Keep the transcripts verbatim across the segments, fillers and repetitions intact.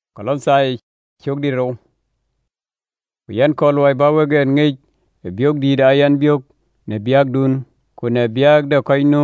Kolosai chok di ro. Yan kolwai bawegen ngej e biok di da yan biok ne biak dun kune biak da koy nu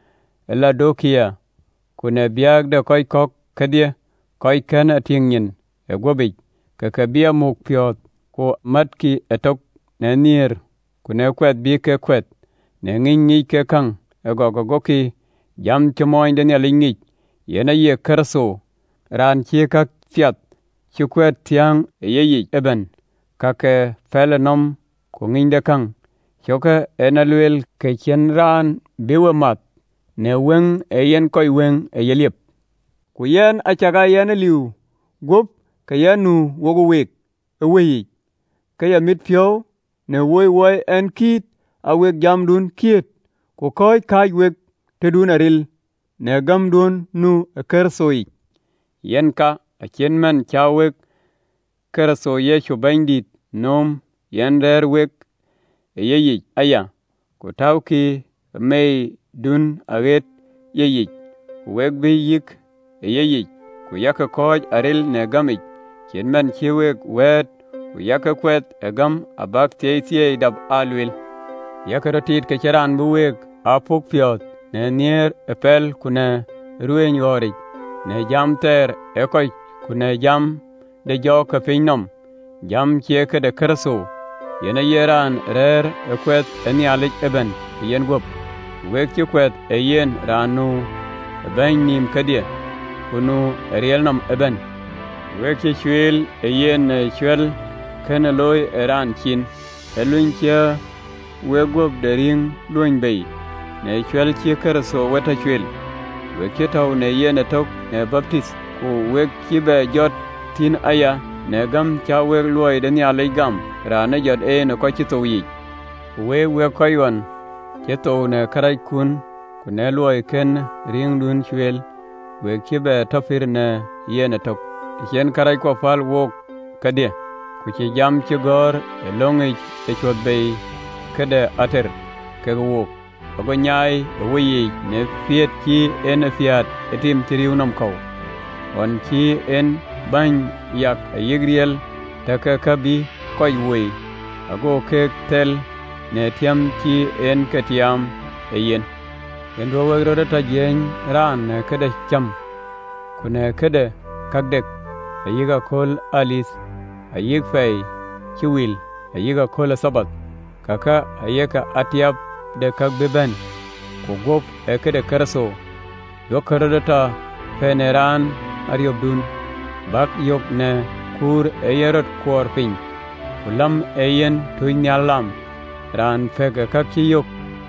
Laodikia kune biak da koy kok kedie koy ken ating nyin e gobej ke ke bia muk piot ko matki etok ne nier kune kwet bi ke kwet ne ngin ngi ke kang e gogo goki jam chemoy den ya lingi yena ye kerso ran chi ka fiat chi kwet tiang e ye eben kake felenom ko nginde kang choke enalwel ke chen ran biwe mat ne weng e yen koy weng e yeliep ku yen achaga yen liu gop ke yanu wogo wek e weyi ke ya mit pyo ne woy woy en kit a wek jam dun kiet ku koy kaj wek te dun aril ne gam dun nu e kersoi yen ka a chen men cha wek kerso yeshu bandit nom yen der wek e yeyi aya ku tawki mei dun aget yeyi ku wek bi yik e yeyi ku yaka koj aril ne gamik chen men chi wek wet ku yaka kwet e gam abak tiye tiye dab alwil yaka rotit ke cheran bu wek apuk piot ne nier e pel kune rueny gorik ne jam ter e koj kune jam de jo ka pinom jam chie ke de kerso yena yeran rer e kwet eni alik eben yen gop wek chi kwet e yen ranu e ben nim kadie kunu eriel nam eben wek chi chwel e yen e chwel kene loy e ran chin e luny chia wek gop de ring luny bei ne chwel chi kerso weta chwel wek chi tau ne yen e tok ne baptist ku wek chi be jot tin aya ne gam cha wek luoy den ya le gam ra ne jot e ne ko chi to yi we we ko yon che to ne karai kun ku ne luoy ken ring dun chwel we chi be to fir ne ye ne tok chen karai ko fal wok kadie ku chi jam chi gor e longi e chot be kede ater ke wok ogo nyai e wi ne fiet chi en fiat e tim triu nam ko on chi en bany yak a yigriel taka kabi koy woy ago kek tel ne tiam chi en ketiam e yen en do wegro ta jen ran ne kede cham kune kede kagdek a yiga kol alis a yig fay chiwil a yiga kol sabat kaka a yeka atiap de kagbeben ko gop e kede kerso do karodata feneran ariobdun bak yok ne kur eyerot kwor piny ulam eyen tuinyalam ran fege kaki yok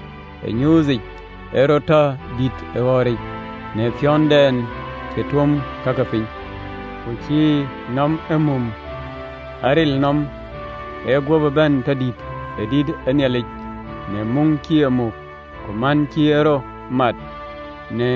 e nyuzik erota dit eworik ne fionden ketum kaka piny uchi nom emum aril nom e gwobo ben tadit edid enyalik ne mung ki emuk kuman ki ero mat ne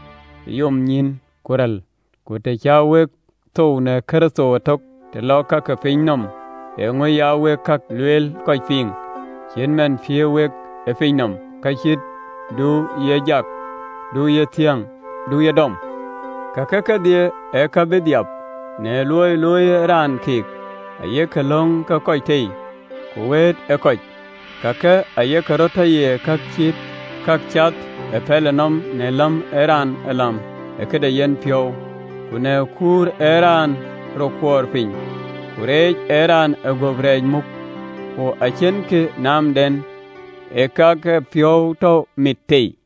yom nyin kural kute chawek tou ne kerso tok te lo ka ka pinom e ngoy ya we kak lwel koy ping chen men fie wek e pinom ka chit du ye jak du ye tiang du ye dom ka ka ka die e ka bediap ne loy loy ran kik a ye ka long ka koy tei ku wet e koy ka ka a ye ka rota ye kak chit kak chat e pelenom ne lam eran elam e kede yen pio kune kur eran rokwor piny kurej eran egobrej muk ko achen ke nam den e kake pio to mitei